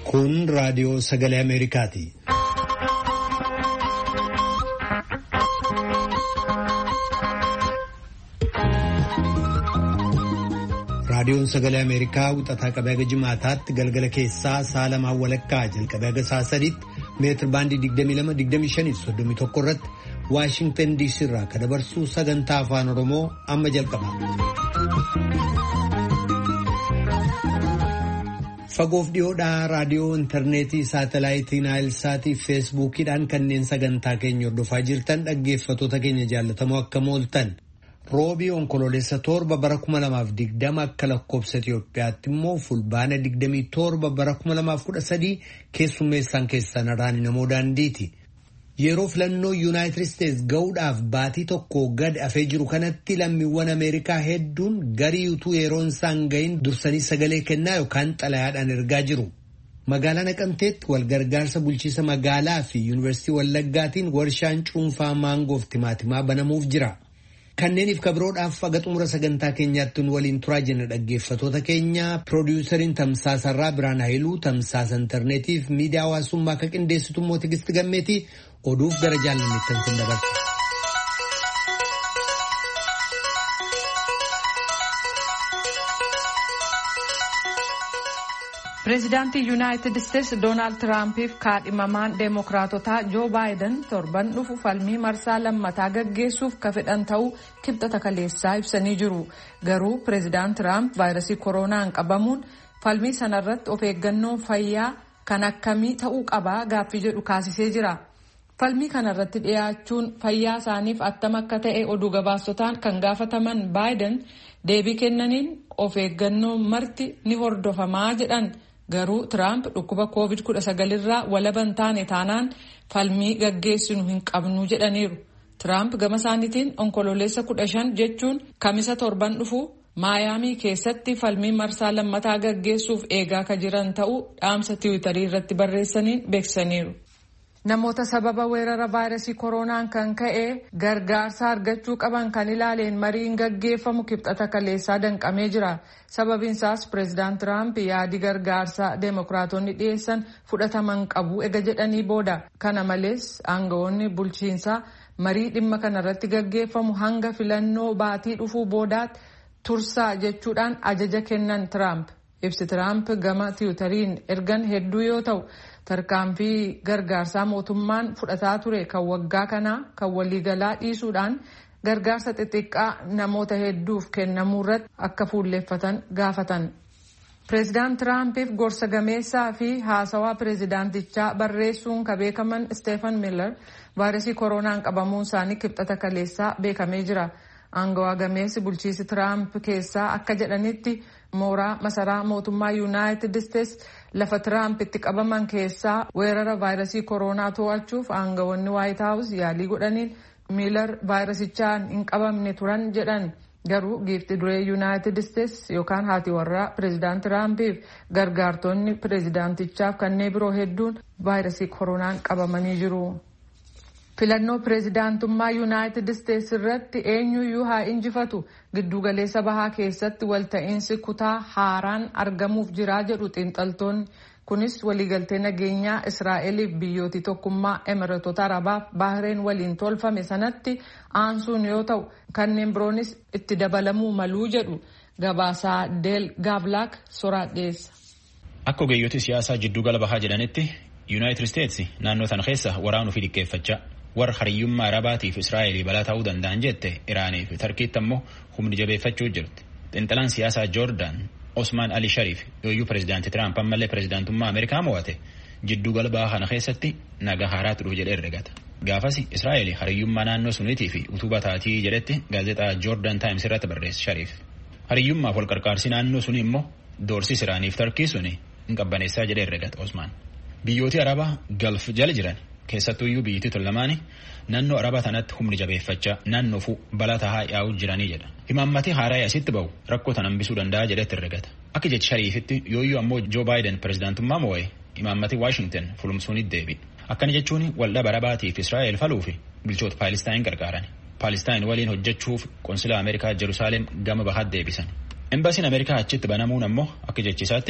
Kun raadiyoo sagalee Ameerikaati. Raadiyoon sagalee Ameerikaa wixataa qabee haga jimaataatti galgala keessaa sa'a lamaan walakkaa jalqabee haga sa'a sadiitti meetir baandii 22-25-31 irratti Waashingtan DC irraa kan dabarsu sagantaa afaan Oromoo amma jalqaba. Fagoof dhiyoodhaa raadiyoo intarneetii saatalaayitii naayilsaatii feesbuukiidhaan kanneen sagantaa keenya hordofaa jirtan dhaggeeffatoota keenya jaallatamoo akkam ooltan. Roobii onkoloolessa 7 bara 2020 akka lakkoobsa Itoophiyaatti immoo fulbaana 27 bara 2013 keessummeessaan keessan Araani Namoo Daandiiti. Yeroo filannoo Yuunaayitid Isteetsi ga'uudhaaf baatii tokko gad afee jiru kanatti lammiiwwan Ameerikaa hedduun garii utuu yeroon isaan gahin dursanii sagalee kennaa yookaan xalayaadhaan ergaa jiru. Magaalaa Naqamteetti walgargaarsa bulchiisa magaalaa fi Yuunivarsiitii Wallaggaatiin warshaan cuunfaa maangoof timaatimaa banamuuf jira. Kanneeniif kabiroodhaaf aga xumura sagantaa keenyaatti nu waliin turaa jenna dhaggeeffatoota keenya. Piroodyuusariin Tamsaasarraa Biraan Hayiluu, Tamsaasa Intarneetiif miidiyaa hawaasummaa akka qindeessitu immoo Tigisti Gammeetii oduuf gara jaalanneettan sin dabarsa. Pireezidaantii Yuunaayitid Isteetsi Doonaald Tiraampiif kaadhimamaan Deemokiraatotaa Joo Baayiden torban dhufu falmii marsaa lammataa gaggeessuuf ka fedhan ta'uu kibxata kaleessaa ibsanii jiru. Garuu Pireezidaant Tiraamp vaayirasii koronaan qabamuun falmii sanarratti of eeggannoo fayyaa kan akkamii ta'uu qabaa gaaffii jedhu kaasisee jira. Falmii kanarratti dhiyaachuun fayyaa isaaniif attam akka ta'e oduu gabaasotaan kan gaafataman Baayiden deebii kennaniin of eeggannoo marti ni hordofamaa jedhan. Garuu Tiraamp dhukkuba COVID-19 irraa walaban taane taanaan falmii gaggeessinu hin qabnu jedhaniiru. Tiraamp gama isaaniitiin onkoloolessa 15 jechuun kamisa torban dhufu Maayaamii keessatti falmii marsaa lammataa gaggeessuuf eegaa ka jiran ta'uu dhaamsa tiwiitarii irratti barreessaniin beeksisaniiru. Namoota sababa weerara vaayirasii koronaan kan ka'e gargaarsa argachuu qaban kan ilaaleen mariin gaggeeffamu kibxata kaleessaa danqamee jira. Sababiin isaas Pireezidaant Tiraamp yaadi gargaarsaa Deemokiraatonni dhiyeessan fudhataman qabu ega jedhanii booda. Kana malees aangawoonni bulchiinsaa marii dhimma kanarratti gaggeeffamu hanga filannoo baatii dhufuu boodaatti tursaa jechuudhaan ajaja kennan Tiraamp. Ibsi Tiraamp gama tiwutariin ergan hedduu yoo ta'u tarkaanfii gargaarsaa mootummaan fudhataa ture kan waggaa kanaa kan waliigalaa dhiisuudhaan gargaarsa xixiqqaa namoota hedduuf kennamuu irratti akka fuulleeffatan gaafatan. Pireezidaant Tiraampiif gorsa gameessaa fi haasawaa pireezidaantichaa barreessuun ka beekaman Steefan Miller vaayirasii koronaan qabamuun isaanii kibxata kaleessaa beekamee jira. Aangawaa gameessi bulchiisi Tiraamp keessaa akka jedhanitti mooraa masaraa mootummaa Yuunaayitid Isteetsi lafa Tiraamp itti qabaman keessaa weerara vaayirasii koronaa to'achuuf aangawoonni Waayit Haawus yaalii godhaniin Miilar vaayirasichaan hin qabamne turan jedhan. Garuu giifti duree Yuunaayitid Isteetsi yookaan haati warraa Pireezidaant Tiraampiif gargaartonni pireezidaantichaaf kanneen biroo hedduun vaayirasii koronaan qabamanii jiru. Filannoo pireezidaantummaa Yuunaayitid Isteetsi irratti eenyuyyuu haa injifatu giddugaleessa bahaa keessatti walta'iinsi kutaa haaraan argamuuf jiraa jedhu xiinxaltoonni. Kunis waliigaltee nageenyaa Israa'eliif biyyooti tokkummaa Emireetota Arabaaf Baahireen waliin tolfame sanatti aansuun yoo ta'u kanneen biroonis itti dabalamuu maluu jedhu gabaasaa Deel Gaavlaak soraadheessa. Akka ogeeyyooti siyaasaa jiddugala bahaa jedhanitti Yuunaayitid Isteetsi naannoo sana keessa waraanuu fi dhiqqeeffachaa warra hariyyummaa Arabaatiif Israa'elii balaa ta'uu danda'an jette Iraanii fi Tarkiitti ammoo humni jabeeffachuu jirti. Xiinxalaan siyaasaa Joordaan Osmaan Ali Shariif yooyyuu pireezidaantii Tiraamp ammallee pireezidaantummaa Ameerikaa mo'ate jiddugala bahaa kana keessatti nagaa haaraatu dhufu jedhee herregata. Gaafas Israa'el hariyyummaa naannoo suniitii fi utubaa taatii jedhetti gaazexaa Joordaan Taayims irratti barreesse Shariif. Hariyyummaaf wal qarqaarsi naannoo suni immoo doorsis Iraaniif Tarkii suni hin qabbaneessaa jedhee herregata Osmaan. Biyyooti Arabaa Galf jala jiran keessattuyyuu biyyattii tolamaani naannoo Arabaa tanatti humni jabeeffachaa naannoofu balaa tahaa yaa'uu jiranii jedha. Imaammati haaraa asitti bahu rakkoo tan hambisuu danda'a jedhetti herregata. Akka jechi Shariifitti yooyyuu ammoo Joo Baayiden pireezidaantummaa mo'ee imaammati Waashingtan fulumsuunit deebi. Akkana jechuun waldhaba Arabaatiif Israa'el faluu fi bulchoota Paalistaayin gargaaran. Paalistaayin waliin hojjechuuf qonsila Ameerikaa Jerusaaleem gama bahaatti deebisan. Embaasiin Ameerikaa achitti banamuun ammoo akka jechisaatti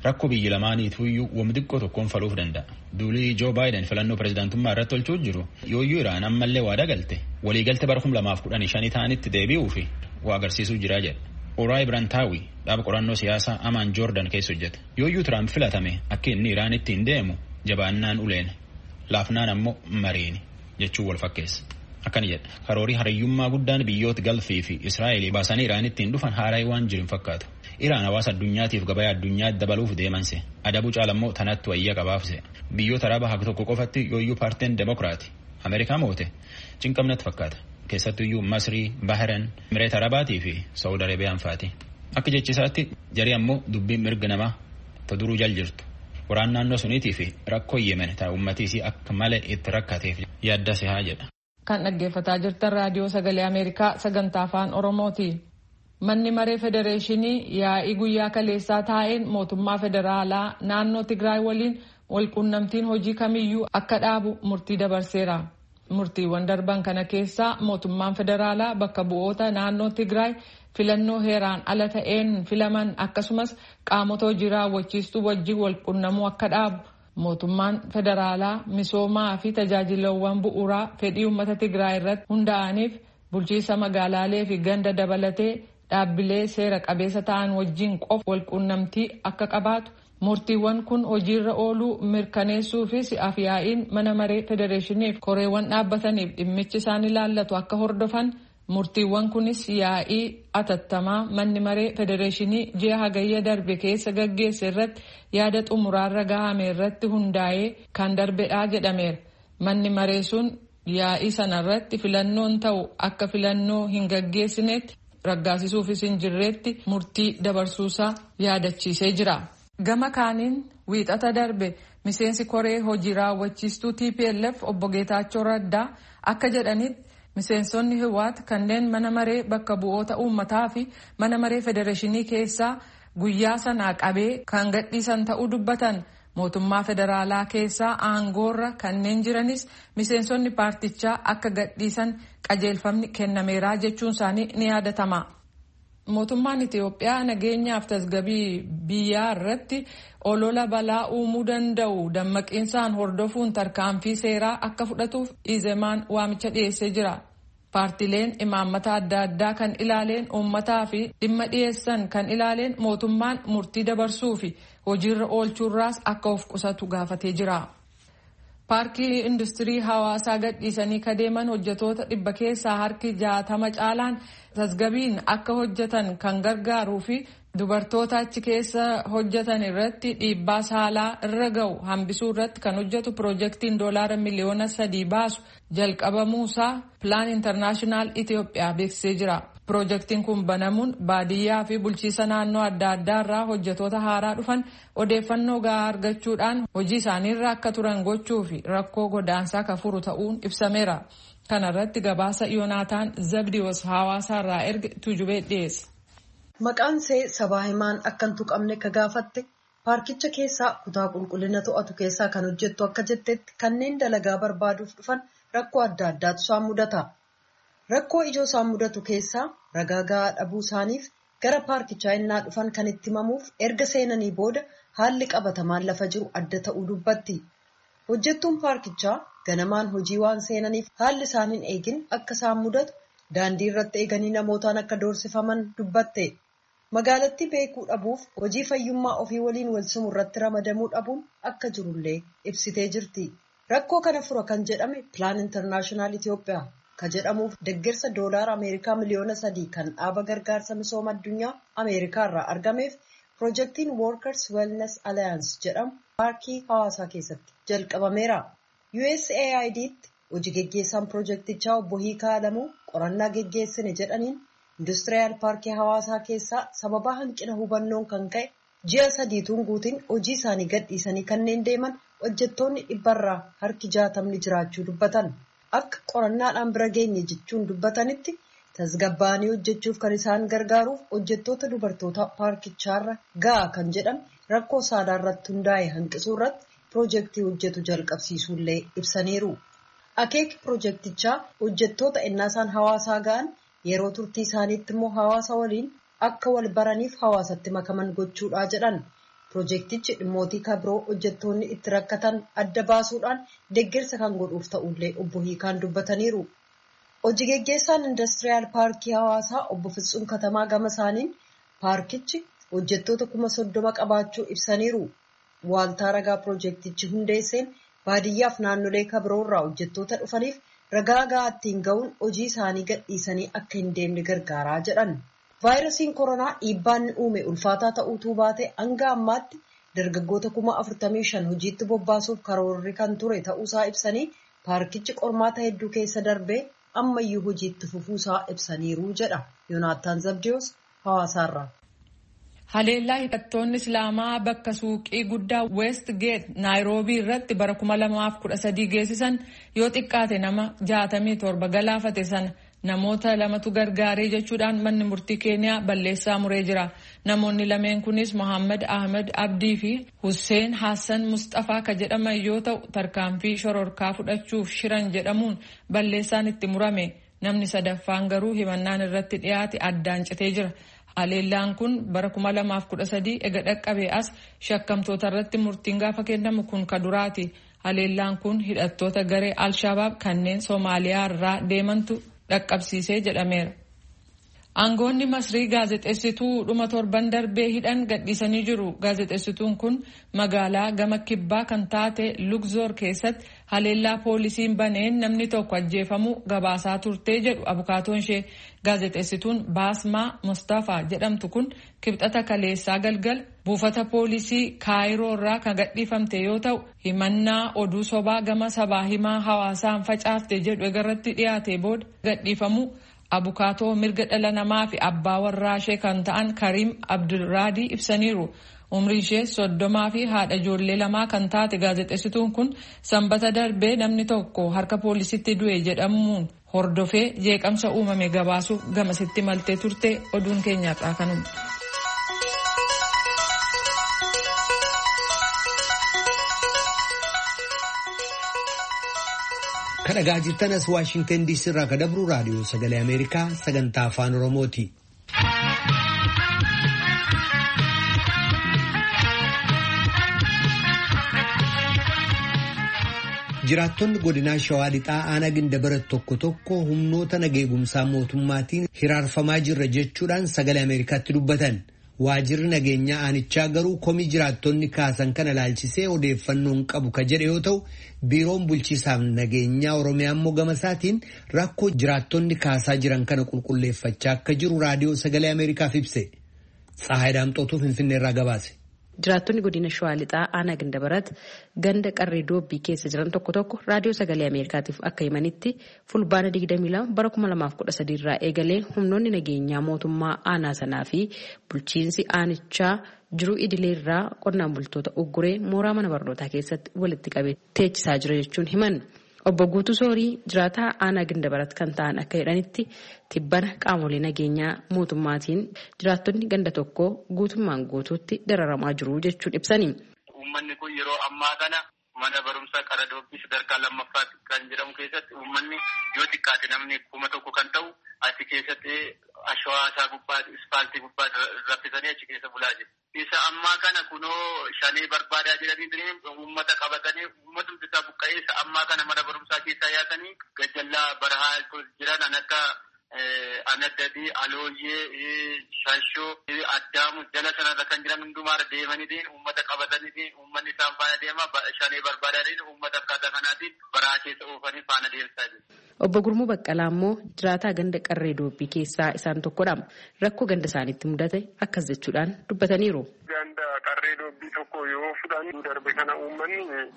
rakkoo biyyi lamaaniitu wamdiqqoo tokkoon faluuf danda'a. Duulii Joo Baayiden filannoo pirezidaantummaa irratti tolchuu jiru yooyyuu Iraan ammallee waada galte waliigalte bara 2015 ta'anitti deebi'uu fi waa agarsiisuu jira jedha. Oraay Birantaawi dhaaba qorannoo siyaasaa Amaan Joordan keessa hojjeta. Yooyyuu Tiraamp filatame akka inni Iraan ittiin deemu jabaannaan uleen laafnaan ammoo mariini jechuun wal fakkeessa. Akkana jedha karoorii hariyyummaa guddaan biyyoota Galfii fi Israa'eel baasanii Iraan ittiin dhufan haaraa waan jiru fakkaatu. Iraan hawaasa addunyaatiif gabaa addunyaa dabaluuf deemanse adabuu caalammoo tanatti wayya qabaafse biyyoota arabaa haka tokko qofatti yooyyuu paartiin demokiraati Ameerikaa moote cinqamnatti fakkaata keessattuyyuu Masrii, Bahrein, Emireet Arabaatii fi Saawud Arabiyaan faati. Akka jechisaatti jarii ammoo dubbiin mirga namaa ta duruu jal jirtu waraan naannoo suniitii fi rakkoo Yemen ta'a ummatiisii akka malee itti rakkateef yaadda sihaa jedha. Kan dhaggeeffataa jirtan raadiyoo sagalee Ameerikaa sagantaa afaan Oromooti. Manni maree federeeshinii yaa'ii guyyaa kaleessaa taa'een mootummaa federaalaa naannoo Tigraay waliin walqunnamtiin hojii kamiyyuu akka dhaabu murtii dabarseera. Murtiiwwan darban kana keessaa mootummaan federaalaa bakka bu'oota naannoo Tigraay filannoo heeraan ala ta'een filaman akkasumas qaamota hojii raawwachiistuu wajjin walqunnamuu akka dhaabu. Mootummaan federaalaa misoomaa fi tajaajilawwan bu'uuraa fedhii uummata Tigraay irratti hundaa'aniif bulchiinsa magaalaalee fi ganda dabalatee dhaabbilee seera qabeessa ta'an wajjin qofa walqunnamtii akka qabaatu murtiiwwan kun hojiirra ooluu mirkaneessuufis afyaa'iin mana maree federeeshiniif koreewwan dhaabbataniif dhimmichi isaan ilaallatu akka hordofan murtiiwwan kunis yaa'ii atattamaa manni maree federeeshinii ji'a hagayya darbe keessa gaggeesse irratti yaada xumuraarra gahame irratti hundaa'ee kan darbedhaa jedhameera. Manni maree sun yaa'ii sanarratti filannoon ta'u akka filannoo hin gaggeessinetti raggaasisuufis hin jirreetti murtii dabarsuusaa yaadachiisee jira. Gama kaaniin wiixata darbe miseensi koree hojii raawwachiistuu TPLF obbo Geetaachoo Raddaa akka jedhanitti miseensonni Hiwaat kanneen mana maree bakka bu'oota uummataa fi mana maree federeeshinii keessaa guyyaa sanaa qabee kan gadhiisan ta'uu dubbatan. Mootummaa federaalaa keessaa aangoorra kanneen jiranis miseensonni paartichaa akka gadhiisan qajeelfamni kennameeraa jechuun isaanii ni yaadatama. Mootummaan Itiyoophiyaa nageenyaaf tasgabbii biyyaa irratti olola balaa uumuu danda'u dammaqiinsaan hordofuun tarkaanfii seeraa akka fudhatuuf Izemaan waamicha dhiyeessee jira. Paartileen imaammata adda addaa kan ilaaleen uummataa fi dhimma dhiyeessan kan ilaaleen mootummaan murtii dabarsuu fi hojiirra oolchuurraas akka of qusatu gaafatee jira. Paarkii industirii hawaasaa gadhiisanii kadeeman hojjetoota 100 keessaa harki 60 caalaan tasgabbiin akka hojjetan kan gargaaruu fi dubartoota achi keessa hojjetan irratti dhiibbaa saalaa irra ga'u hambisuu irratti kan hojjetu piroojeektiin $3 miliyoona baasu jalqabamuusaa Plan International Itiyoophiyaa beeksisee jira. Piroojeektiin kun banamuun baadiyyaa fi bulchiisa naannoo adda addaa irraa hojjetoota haaraa dhufan odeeffannoo gahaa argachuudhaan hojii isaaniirra akka turan gochuu fi rakkoo godaansaa kan furu ta'uun ibsameera. Kana irratti gabaasa Yoonaataan Zabdiyoos hawaasaarraa erge Tujubee dhiyeesse. Maqaan see sabaa himaan akka hin tuqamne ka gaafatte paarkicha keessaa kutaa qulqullina to'atu keessaa kan hojjettu akka jettetti kanneen dalagaa barbaaduuf dhufan rakkoo adda addaatu isaan mudata. Rakkoo ijoo isaan mudatu keessaa ragaa gahaa dhabuu isaaniif gara paarkichaa innaa dhufan kan itti himamuuf erga seenanii booda haalli qabatamaan lafa jiru adda ta'uu dubbatti. Hojjettuun paarkichaa ganamaan hojii waan seenaniif haalli isaan hin eegin akka isaan mudatu daandii irratti eeganii namootaan akka doorsifaman dubbatte. Magaalattii beekuu dhabuuf hojii fayyummaa ofii waliin wal simu irratti ramadamuu dhabuun akka jirullee ibsitee jirti. Rakkoo kana fura kan jedhame Plan International Itiyoophiyaa ka jedhamuuf deeggarsa $3 Ameerikaa miliyoona 3 kan dhaaba gargaarsa misooma addunyaa Ameerikaa irraa argameef piroojeektiin Workers Wellness Alliance jedhamu paarkii hawaasaa keessatti jalqabameera. USAID'tti hojii geggeessaan piroojeektichaa obbo Hiikaa Alamuu qorannaa geggeessine jedhaniin industiriyaal paarkii hawaasaa keessaa sababa hanqina hubannoon kan ka'e ji'a 3 guutiin hojii isaanii gadhiisanii kanneen deeman hojjettoonni 100 harki 60 jiraachuu dubbatan. Akka qorannaadhaan bira geenye jechuun dubbatanitti tasgabbaanii hojjechuuf kan isaan gargaaruuf hojjettoota dubartoota paarkichaarra ga'a kan jedhame rakkoo saalaa irratti hundaa'e hanqisuu irratti piroojeektii hojjetu jalqabsiisuullee ibsaniiru. Akeeki piroojeektichaa hojjettoota innaasaan hawaasaa ga'an yeroo turtii isaaniitti immoo hawaasa waliin akka wal baraniif hawaasatti makaman gochuudhaa jedhan. Piroojeektichi dhimmootii kabiroo hojjettoonni itti rakkatan adda baasuudhaan deeggarsa kan godhuuf ta'ullee obbo Hiikaan dubbataniiru. Hojii geggeessaan Indastiriyaal Paarkii Hawaasaa obbo Fitsuun Katamaa gama isaaniin paarkichi hojjettoota 30,000 qabaachuu ibsaniiru. Waaltaa ragaa piroojeektichi hundeesseen baadiyyaaf naannolee kabiroorraa hojjettoota dhufaniif ragaa gahaa ittiin ga'uun hojii isaanii gadhiisanii akka hin deemne gargaaraa jedhan. Vaayirasiin koronaa dhiibbaan uume ulfaataa ta'uutuu baate hanga ammaatti dargaggoota 45,000 hojiitti bobbaasuuf karoorri kan ture ta'uusaa ibsanii paarkichi qormaata hedduu keessa darbee ammayyuu hojiitti fufuusaa ibsaniiru jedha. Yoonaataan Zabdiyoos Hawaasaarraa. Haleellaa hidhattoonni Islaamaa bakka suuqii guddaa West Gate Naayiroobii irratti bara 2013 geessisan yoo xiqqaate nama 67 galaafate sana namoota lamatu gargaaree jechuudhaan manni murtii Keeniyaa balleessaa muree jira. Namoonni lameen kunis Mohaammed Ahmed Abdii fi Hussein Hassan Mustafaa ka jedhaman yoo ta'u tarkaanfii shororkaa fudhachuuf shiran jedhamuun balleessaan itti murame. Namni sadaffaan garuu himannaan irratti dhiyaate addaan citee jira. Haleellaan kun bara 2013 ega dhaqqabee as shakkamtoota irratti murtiin gaafa kennamu kun ka duraati. Haleellaan kun hidhattoota garee Al-Shabaab kanneen Soomaaliyaa irraa deemantu dhaqqabsiisee jedhameera. Aangoonni Masrii gaazexeessituu dhuma torban darbee hidhan gadhiisanii jiru. Gaazexeessituun kun magaalaa gama kibbaa kan taate Luxor keessatti haleellaa poolisiin baneen namni tokko ajjeefamuu gabaasaa turtee jedhu abukaatoon ishee. Gaazexeessituun Baasmaa Mustafaa jedhamtu kun kibxata kaleessaa galgal buufata poolisii Kaayiroo irraa kan gadhiifamte yoo ta'u himannaa oduu sobaa gama sabaa himaa hawaasaan facaafte jedhu egarratti dhiyaate booda gadhiifamuu abukaatoo mirga dhala namaa fi abbaa warraa ishee kan ta'an Kariim Abdulraadii ibsaniiru. Umrii ishee 30 fi haadha ijoollee lamaa kan taate gaazexeessituun kun sanbata darbee namni tokko harka poolisitti du'e jedhamuun hordofee jeeqamsa uumame gabaasuuf gamasitti maltee turte. Oduun keenyaadhaa kanuma. Kan dhagaa jirtan as Waashingtan DC irraa kan dabru raadiyoo sagalee Ameerikaa sagantaa afaan Oromooti. Jiraattonni godinaa Shawaa Lixaa aanaa Gindabarat tokko tokko humnoota nageegumsaa mootummaatiin hiraarfamaa jirra jechuudhaan sagalee Ameerikaatti dubbatan. Waajirri nageenyaa aanichaa garuu komii jiraattonni kaasan kana ilaalchisee odeeffannoon qabu ka jedhe yoo ta'u biiroon bulchiisaaf nageenyaa Oromiyaa immoo gama isaatiin rakkoo jiraattonni kaasaa jiran kana qulqulleeffachaa akka jiru raadiyoo sagalee Ameerikaaf ibse. Tsahaay Daamxootuu Finfinneerraa gabaase. Jiraattonni godina Shawaa Lixaa aanaa Gindabarat ganda qarree doobbii keessa jiran tokko tokko raadiyoo sagalee Ameerikaatiif akka himanitti fulbaana 22 bara 2013 irraa eegalee humnoonni nageenyaa mootummaa aanaa sanaa fi bulchiinsi aanichaa jiruu idilee irraa qonnaan bultoota ugguree mooraa mana barnootaa keessatti walitti qabee teechisaa jira jechuun himan. Obbo Guutuu Soorii jiraataa aanaa Gindabarat kan ta'an akka jedhanitti tibbana qaamolee nageenyaa mootummaatiin jiraattonni ganda tokko guutummaan guutuutti dararamaa jiru jechuun ibsani. Uummanni kun yeroo ammaa kana mana barumsaa qara doobbii sadarkaa lammaffaatti kan jedhamu keessatti uummanni yoo xiqqaate namni 1,000 kan ta'u achi keessatti ashawaa isaa gubbaa ispaaltii gubbaa raffisanii achi keessa bulaa jiru. Isa ammaa kana kunoo shanee barbaadaa jedhanii uummata qabatanii uummatumti isaa buqqa'ee isa ammaa kana mana barumsaa keessaa yaasanii gajjallaa barahaa jiran akka Anaddadii, Alooyyee, Shashoo, Addaamu jala sanarra kan jiran hundumaarra deemanii uummata qabatanii uummanni isaan faana deema shanee barbaadaa uummata akkaataa kanaatiin barahaa keessa oofanii faana deemsaa jiru. Obbo Gurmuu Baqqalaa immoo jiraataa ganda qarree doobbii keessaa isaan tokkodha. Rakkoo ganda isaaniitti mudate akkas jechuudhaan dubbataniiru. Ganda qarree doobbii tokko yoo fudhan darbe kana uummanni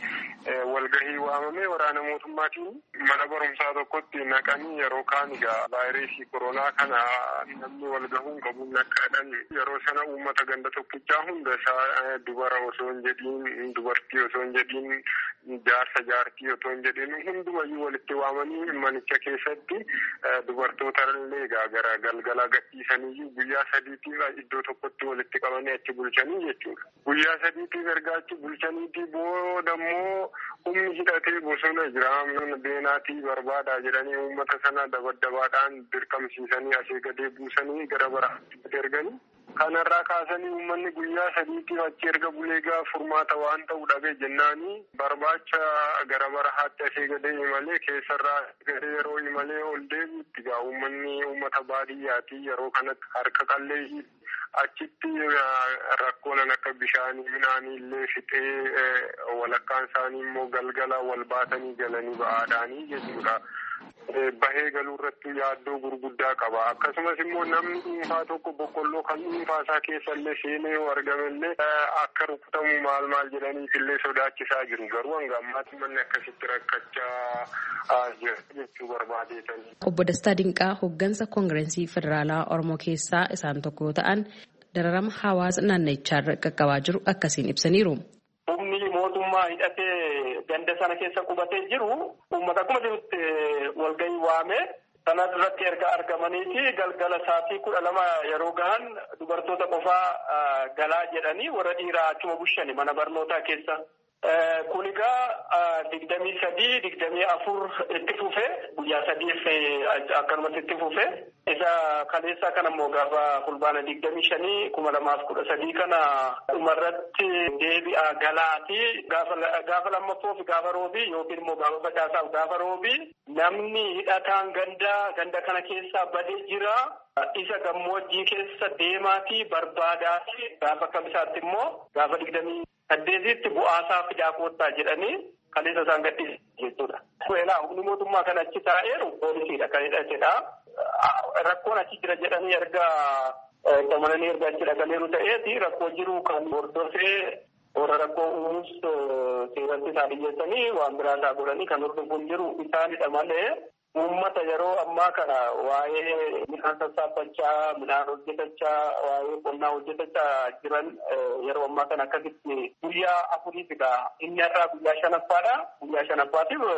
walgahii waamamee waraana mootummaatiin mana barumsaa tokkotti naqanii yeroo kaan egaa vaayirasii koronaa kana namni walgahuun qabuun akkaadhaan yeroo sana uummata ganda tokkichaa hunda isaa dubara osoo hin jedhiin dubartii osoo hin jedhiin jaarsa jaartii osoo hin jedhiin hundumayyuu walitti waamanii manicha keessatti dubartoota illee gara galgala gadhiisanii guyyaa sadiitiif iddoo tokkotti walitti qabanii achi bulchanii jechuudha. Guyyaa sadiitiif erga achi bulchaniitii booda immoo humni hidhatee bosona jira beenaatii barbaadaa jedhanii uummata sana dabaddabaadhaan dirqamsiisanii asii gadee buusanii gara baraatti erganii Kanarraa kaasanii uummanni guyyaa sadiitiif achi erga bulee furmaata waan ta'u dhabe jennaanii barbaacha gara barahaatti asii gadee imalee keessarraa gadee yeroo imalee ol deebiitti gaa uummanni uummata baadiyyaati yeroo kanatti harka qallee achitti rakkoonan akka bishaanii midhaanii illee fixee walakkaan isaanii immoo galgala wal baatanii galanii ba'aadhaanii jechuudha. Bahee galuu irratti yaaddoo gurguddaa qaba. Akkasumas immoo namni dhuunfaa tokko boqqolloo kan dhuunfaa isaa keessa illee seenee yoo argame illee akka rukutamu maal jedhaniif illee sodaachisaa jiru. Garuu hanga ammaatti manni akkasitti rakkachaa jira jechuu barbaadeetanii. Obbo Dastaa Dinqaa hooggansa Koongireesii Federaalaa Oromoo keessaa isaan tokko yoo ta'an dararama hawaasa naannichaarra qaqqabaa jiru akkasiin ibsaniiru. Humni mootummaa hidhatee ganda sana keessa qubatee jiru uummata akkuma jirutti walgahii waame sana irratti erga argamaniiti galgala sa'aatii 12 yeroo gahan dubartoota qofaa galaa jedhanii warra dhiiraa achuma bushani mana barnootaa keessa. Kun egaa 23 24 itti fufe guyyaa 3 akkanumatti itti fufe isa kaleessa kana immoo gaafa fulbaana 25 2013 kana dhumarratti deebi'a galaati gaafa lammaffoo fi gaafa roobii yookiin immoo gaafa facaasaaf gaafa roobii namni hidhataan ganda kana keessaa badee jira. Isa gammoojjii keessa deemaatii barbaadaati gaafa kamisaatti immoo gaafa 28tti bu'aasaa fidaa koottaa jedhanii kaleessa isaan gadhiisan jechuudha. Humni mootummaa kan achi taa'eeru poolisiidha kan hidhatedha. Rakkoon achi jira jedhanii erga qamananii erga achi dhaqaniiru ta'eeti rakkoo jiru kan hordofee warra rakkoo uumuus seeratti isaa dhiyyeessanii waan biraa isaa godhanii kan hordofuun jiru isaanidha malee. Uummata yeroo ammaa kana waa'ee midhaan sassaabachaa, midhaan hojjetachaa, waa'ee qonnaa hojjetachaa jiran yeroo ammaa kana akkasitti guyyaa afuriifidha. Inni har'aa guyyaa shanaffaadha. Guyyaa shanaffaatiif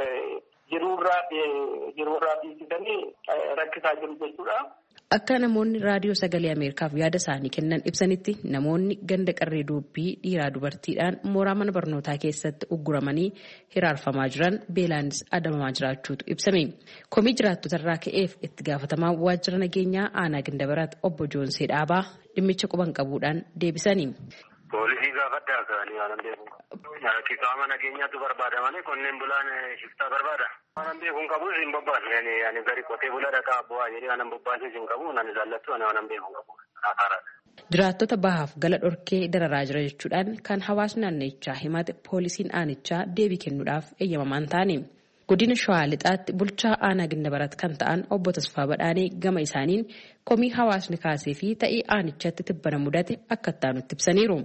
jiruurraa dhiisisanii rakkisaa jiru jechuudha. Akka namoonni raadiyoo sagalee Ameerikaaf yaada isaanii kennan ibsanitti namoonni ganda qarree doobbii dhiiraa dubartiidhaan mooraa mana barnootaa keessatti ugguramanii hiraarfamaa jiran beelaanis adabamaa jiraachuutu ibsame. Komii jiraattotarraa ka'eef itti gaafatamaa waajjira nageenyaa aanaa Gindabaraatti obbo Joonsee Dhaabaa dhimmicha quban qabuudhaan deebisanii. Poolisii gaafadhaa ka'anii waan beeku. Qaama nageenyaatu barbaada malee qonneen bulaan shiftaa barbaada. Waan beekuun qabu hin bobbaasne ani gari qotee bula dhaqaa bu'aa jedhee waan bobbaasee hin qabu nan jaallattu waan beekuun qabu. Jiraattota bahaaf gala dhorkee dararaa jira jechuudhaan kan hawaasni naannichaa himate poolisiin aanichaa deebii kennuudhaaf eeyyamamaan taane. Godina Shawaa Lixaatti bulchaa aanaa Gindabarat kan ta'an obbo Tasfaa Badhaanee gama isaaniin komii hawaasni kaasee fi ta'ii aanichatti tibbana mudate akka itti ibsaniiru.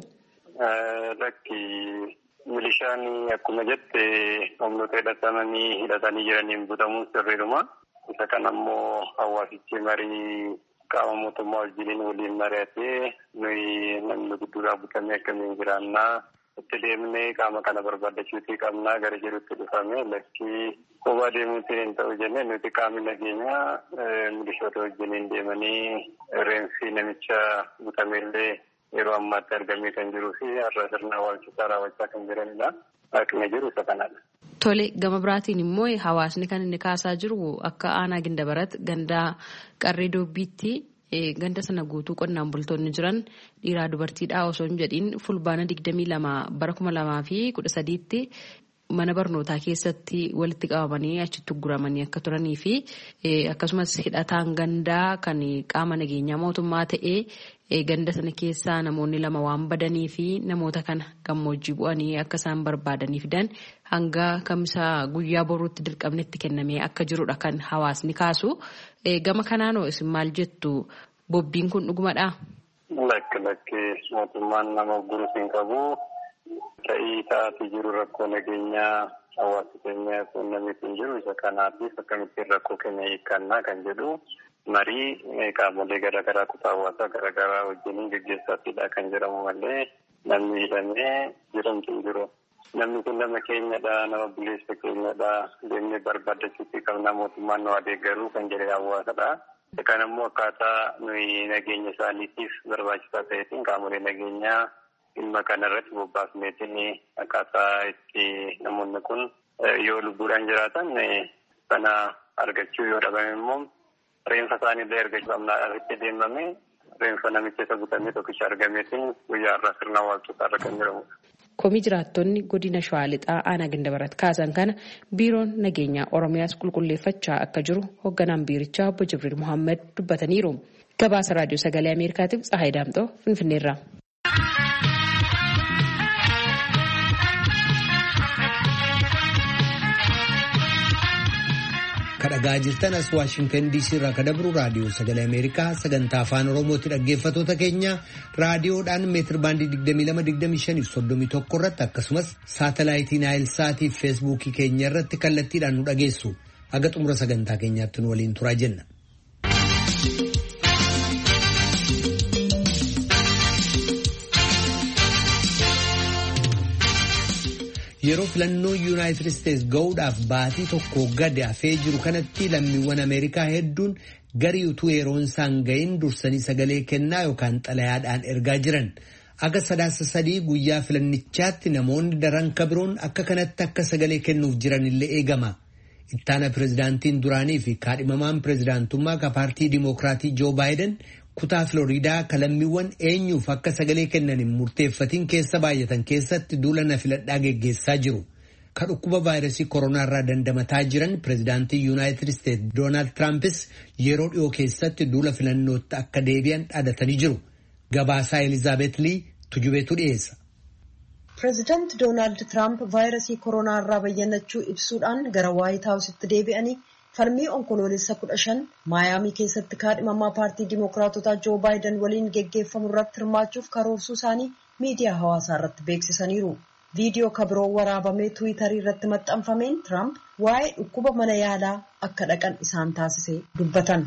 Milishaan akkuma jette humnoota hidhatanii jiraniin butamuun sirriidhuma. Isa kana immoo hawaasichi marii qaama mootummaa waliin mari'atee nuyi namni gudduudhaa butamee akkamiin jiraannaa itti deemnee qaama kana barbaadachuutii qabnaa gara jirutti dhufame lakkii kophaa deemuutiin hin ta'u jennee nuti qaamni nageenyaa milishoota wajjiniin deemanii reensi namicha butameellee yeroo ammaatti argamee kan jiruu fi har'a sirna awwaalchisaa raawwachaa kan jiranidha. Akkuma jiru isa kanadha. Tole gama biraatiin immoo hawaasni kan inni kaasaa jiru akka aanaa Gindabarat ganda qarree doobbiitti ganda sana guutuu qonnaan bultoonni jiran dhiiraa dubartiidhaa osoo hin jedhiin fulbaana 22 bara 2013tti mana barnootaa keessatti walitti qabamanii achitti ugguramanii akka turanii fi akkasumas hidhataan gandaa kan qaama nageenyaa mootummaa ta'ee ganda sana keessaa namoonni 2 waan badanii fi namoota kana gammoojjii bu'anii akka isaan barbaadanii fidan hanga kamisa guyyaa boruutti dirqamnetti kennamee akka jirudha kan hawaasni kaasu. Gama kanaanoo isin maal jettu bobbiin kun dhugumadhaa? Lakki mootummaan nama ugguruu hin qabu. Ta'ii taa'aa jiru rakkoo nageenyaa hawaasa keenyaa kun namni kun jiru isa kanaatiif akkamittiin rakkoo keenya hiikkannaa kan jedhu marii qaamolee garaagaraa kutaa hawaasaa garaagaraa wajjin gaggeessaatidha kan jedhamu malee namni hidhamee jiramtu hin jiru. Namni kun nama keenyadha, nama buleessa keenyadha, deemnee barbaadachuutti qabna mootummaan nu adeeggaruu kan jedhe hawaasadha. Kan immoo akkaataa nuyi nageenya isaaniitiif barbaachisaa ta'eetiin qaamolee nageenyaa dhimma kanarratti bobbaafneetiin akkaataa itti namoonni kun yoo lubbuudhaan jiraatan sana argachuu yoo dhabame immoo reenfa isaaniillee argachuu qabnaa irratti deemame reenfa namicha isa butamee tokkicha argameetiin guyyaa irraa sirna awwaalchotaa irra kan jiramudha. Komii jiraattonni godina Shawaa Lixaa Aanaa Gandabarat kaasan kana biiroon nageenyaa Oromiyaas qulqulleeffachaa akka jiru hoogganaan biirichaa obbo Jibriil Muhammad dubbataniiru. Gabaasa Raadiyoo Sagalee Ameerikaatiif Tsahaay Daamxoo Finfinneerraa. Kadhagaa jirtan as Waashingtan DC irraa kadabru Raadiyoo Sagalee Ameerikaa sagantaa afaan Oromooti. Dhaggeeffattoota keenya raadiyoodhaan meetir baandii 22-25-31 irratti akkasumas saatalaayitii Naayil Saatii fi Feesbuukii keenya irratti kallattiidhaan nu dhageessu. Haga xumura sagantaa keenyaatti nu waliin turaa jenna. Yeroo filannoo Yuunaayitid Isteetsi ga'uudhaaf baatii tokko gadi hafee jiru kanatti lammiiwwan Ameerikaa hedduun garii utuu yeroon isaan ga'iin dursanii sagalee kennaa yookaan xalayaadhaan ergaa jiran. Akka sadaasa sadii guyyaa filannichaatti namoonni daran kabiroon akka kanatti akka sagalee kennuuf jiran illee eegama. Ittaana pirezidaantiin duraanii fi kaadhimamaan pirezidaantummaa ka paartii Dimookiraatii Joo Baayiden kutaa Filooriidaa ka lammiiwwan eenyuuf akka sagalee kennan hin murteeffatiin keessa baay'atan keessatti duula na filadhaa geggeessaa jiru. Ka dhukkuba vaayirasii koronaarraa dandamataa jiran pirezidaantii Yuunaayitid Isteetsi Doonaald Tiraampis yeroo dhiyoo keessatti duula filannootti akka deebi'an dhaadatanii jiru. Gabaasaa Elizaabeet Lii tujubeetu dhiyeessa. Pirezidaanti Doonaald Tiraamp vaayirasii koronaarraa bayyannachuu ibsuudhaan gara Waayit Haawusitti deebi'anii falmii onkoloolessa 15 Maayaamii keessatti kaadhimamaa paartii Dimookiraatotaa Joo Baayiden waliin geggeeffamu irratti hirmaachuuf karoorsuu isaanii miidiyaa hawaasaa irratti beeksisaniiru. Viidiyoo kabiroo waraabamee Tiwiitarii irratti maxxanfameen Tiraamp waa'ee dhukkuba mana yaalaa akka dhaqan isaan taasisee dubbatan.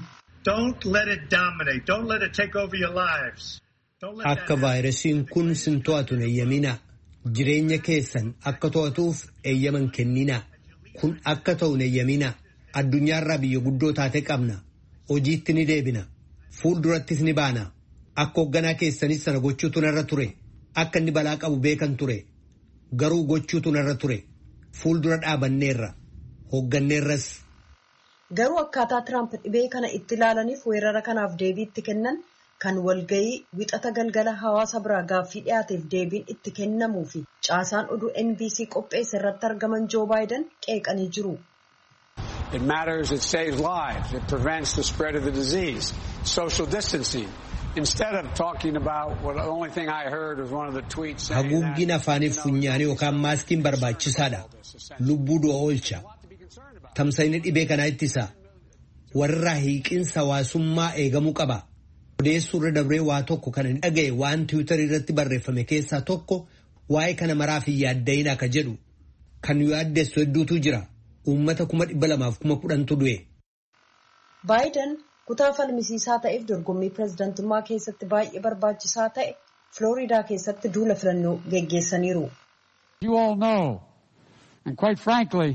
Akka vaayirasiin kun sin to'atu hin eeyyaminaa. Jireenya keessan akka to'atuuf eeyyaman kenninaa. Kun akka ta'u hin eeyyaminaa. Addunyaarraa biyya guddoo taate qabna. Hojiitti ni deebina. Fuuldurattis ni baana. Akka hoogganaa keessanis sana gochuutu narra ture. Akka inni balaa qabu beekan ture. Garuu gochuutu narra ture. Fuuldura dhaabanneerra. Hoogganneerras. Garuu akkaataa Tiraamp dhibee kana itti ilaalaniif weerara kanaaf deebii itti kennan kan walgayii wixata galgala hawaasa biraa gaaffii dhiyaateef deebiin itti kennamuu fi caasaan oduu NBC qopheesse irratti argaman Joo Baayiden qeeqanii jiru. It matters, it saves lives, it prevents the spread of the disease, social distancing. Instead of talking about what the only thing I heard was one of the tweets saying haguuggiin afaaniif funyaanii yookaan maaskiin barbaachisaadha. Lubbuu du'a oolcha. Tamsa'inni dhibee kanaa ittisa. Warra hiiqinsa hawaasummaa eegamuu qaba. Odeessuu irra dabree waa tokko kan hin dhaga'e waan Tiwiitarii irratti barreeffame keessaa tokko waa'ee kana maraaf hin yaadda'in akka jedhu kan yaaddeessu hedduutu jira. Uummata 210,000 du'e. Baayiden kutaa falmisiisaa ta'eef dorgommii pirezidaantummaa keessatti baay'ee barbaachisaa ta'e Filooriidaa keessatti duula filannoo geggeessaniiru. You all know, and quite frankly,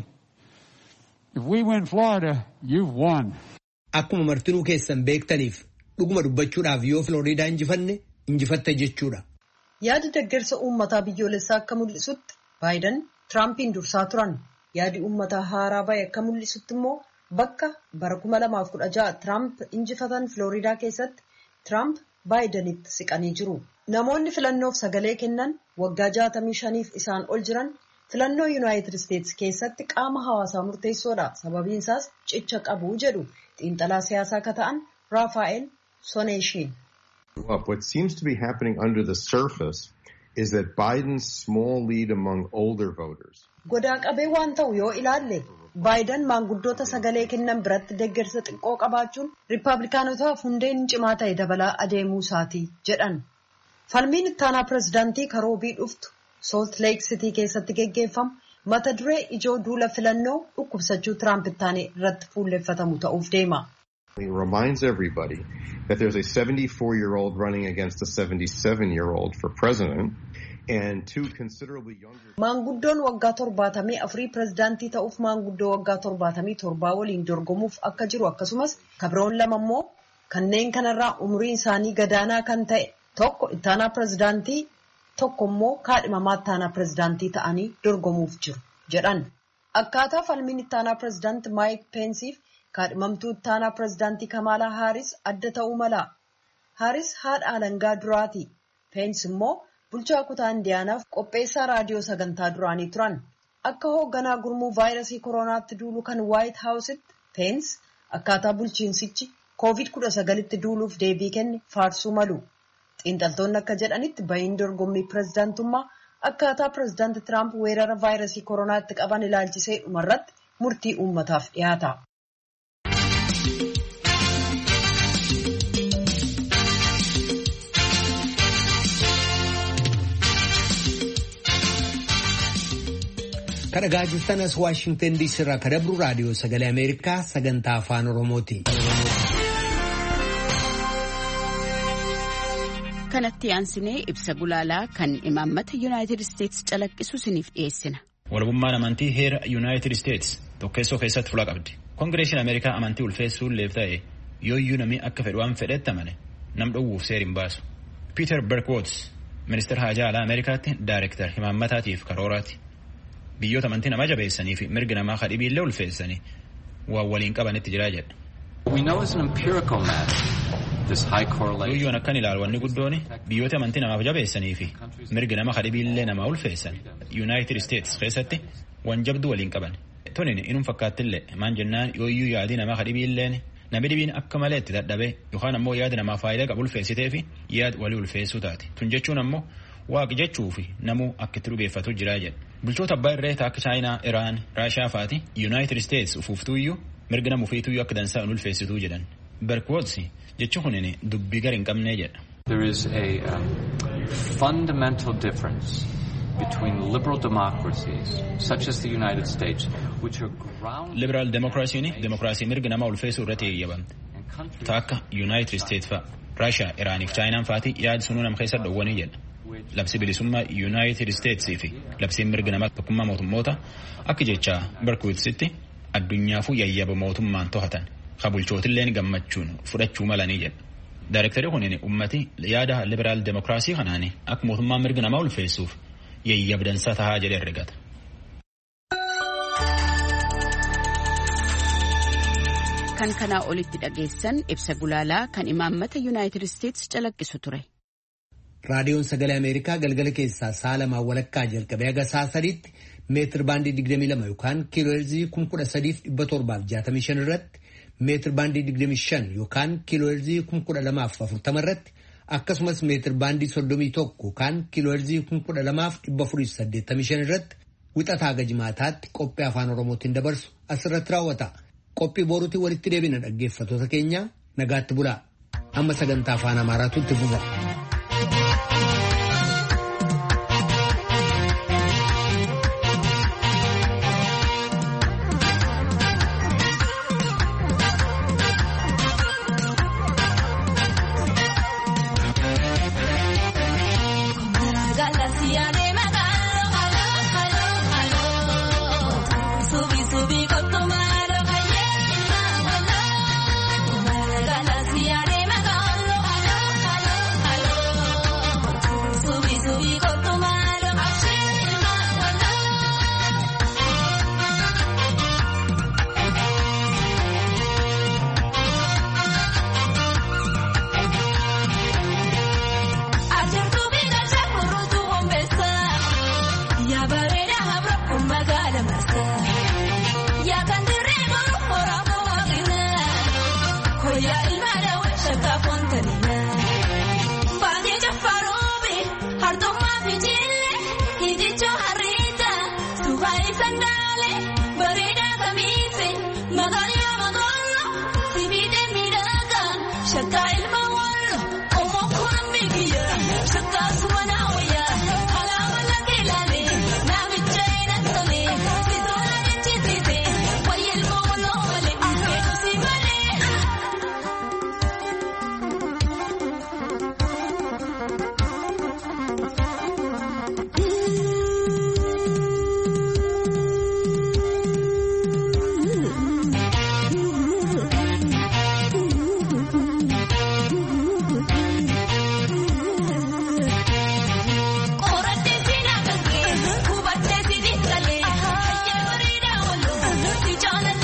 if we win Florida, you've won. Akkuma martinuu keessan beektaniif dhuguma dubbachuudhaaf yoo Filooriidaa injifatte jechuudha. Yaadi deeggarsa uummataa biyyoolessaa akka mul'isutti Baayiden Tiraampiin dursaa turan. Yaadi uummataa haaraa bahe akka mul'isutti immoo bakka bara 2016 Tiraamp injifatan Filooriidaa keessatti Tiraamp Baayidenitti siqanii jiru. Namoonni filannoof sagalee kennan waggaa 65f isaan ol jiran filannoo Yuunaayitid Isteetsi keessatti qaama hawaasaa murteessoodha. Sababiin isaas cicha qabu jedhu xiinxalaa siyaasaa akka ta'an Raafaa'el Soneeshiin. What seems to be happening under the surface is that Biden's small lead among older voters. Godaa qabee waan ta'u yoo ilaalle Baayiden maanguddoota sagalee kennan biratti deeggarsa xiqqoo qabaachuun Riippaabilikaanotaaf hundeen cimaa ta'e dabalaa adeemuu isaati jedhan. Falmiin ittaanaa pirezidaantii karoobii dhuftu Salt Lake City keessatti geggeeffamu mata duree ijoo duula filannoo dhukkubsachuu Tiraamp ittaanee irratti fuulleffatamu ta'uuf deema. It reminds everybody that there's a 74-year-old running against a 77-year-old for president. And two considerably younger. Maanguddoon waggaa 74 pirezidaantii ta'uuf maanguddoo waggaa 77 waliin dorgomuuf akka jiru akkasumas kabiroon lama immoo kanneen kanarraa umriin isaanii gadaanaa kan ta'e tokko ittaanaa pirezidaantii tokko immoo kaadhimamaa ittaanaa pirezidaantii ta'anii dorgomuuf jiru jedhan. Akkaataa falmiin ittaanaa pirezidaantii Maayik Peensiif kaadhimamtuu ittaanaa pirezidaantii Kamaalaa Haaris adda ta'uu mala. Haaris haadha alangaa duraati. Peensi immoo bulchaa kutaa Indiyaanaaf qopheessaa raadiyoo sagantaa duraanii turan. Akka hoogganaa gurmuu vaayirasii koronaatti duulu kan White House'tti Peensi akkaataa bulchiinsichi COVID-19tti duuluuf deebii kenne faarsuu malu. Xiinxaltoonni akka jedhanitti bahiin dorgommii pirezidaantummaa akkaataa pirezidaanti Tiraamp weerara vaayirasii koronaatti qaban ilaalchisee dhumarratti murtii uummataaf dhiyaata. Kan dhagaa jirtan as Waashingtan DC irraa kan dabru raadiyoo sagalee Ameerikaa sagantaa afaan Oromooti. Kanatti aansinee ibsa gulaalaa kan imaammata Yuunaayitid Isteetsi calaqqisu isiniif dhiyeessina. Walabummaan amantii heera Yuunaayitid Isteetsi tokkeessoo keessatti fuula qabdi. Koongireeshiin Ameerikaa amantii ulfeessuun leefta'e yooyyuu namni akka fedhu waan fedhetti amane nam dhowwuuf seera hin baasu. Peter Berkowitz ministeera haajaa alaa Ameerikaatti daayirektar imaammataatiif karooraati. Biyyoota amantii namaa jabeessanii fi mirgi namaa kadhibiillee ulfeessanii waan waliin qabanitti jiraa jedha. Yooyyoon akkan ilaalu wanni guddoon biyyoota amantii namaaf jabeessanii fi mirgi nama kadhibiillee namaa ulfeessan Yuunaayitid Isteetsi keessatti waan jabdu waliin qaban. Tonin inum fakkaattillee maan jennaan yooyyuu yaadii namaa kadhibiilleen namni dhibiin akka malee itti dadhabee yookaan ammoo yaada namaa faayidaa qabu ulfeessitee fi yaad walii ulfeessuu taate. Tun jechuun ammoo waaqi jechuu fi namuu akka itti dhugeeffatu jiraa jedha. Bulchoota abbaa irree akka Chaayinaa, Iraan, Raashaa faati Yuunaayitid Isteetsi ufuuftuuyyuu mirga nama ufiituyyuu akka dansaa hin ulfeessituu jedhan. Berkowitz jechi kunin dubbii gar hin qabnee jedha. There is a fundamental difference between liberal democracies such as the United States which are grounded. Liberal democracy democracy mirga nama ulfeessuu irratti eeyyamamte. Akka United States fa Raashaa, Iraanii fi Chaayinaan faati yaada sunuu nam keessa dhowwanii jedha. Labsi bilisummaa United States fi labsiin mirga namaa tokkummaa mootummoota akka jecha Berkowitzitti addunyaafuu yayyaba mootummaan to'atan ka bulchootilleen gammachuun fudhachuu malanii jedha. Daayirektari kunin ummati yaada liberaal demokiraasii kanaani akka mootummaan mirga namaa ulfeessuuf yayyabdansa tahaa jedhe herregata. Kan kanaa olitti dhageessan ibsa gulaalaa kan imaammata Yuunaayitid Isteetsi calaqqisu ture. Raadiyoon sagalee Ameerikaa galgala keessaa sa'a lamaa walakkaa jalqabee haga sa'a sadiitti meetir baandii 22 yookaan kiilooheerzii 13,765 irratti meetir baandii 25 yookaan kiilooheerzii 1240 irratti akkasumas meetir baandii 31 yookaan kiilooheerzii 12,485 irratti wixataa haga jimaataatti qophii afaan Oromootiin dabarsu asirratti raawwata. Qophii boruutiin walitti deebina dhaggeeffattoota keenya nagaatti bulaa. Amma sagantaa afaan Amaaraatu itti fufa.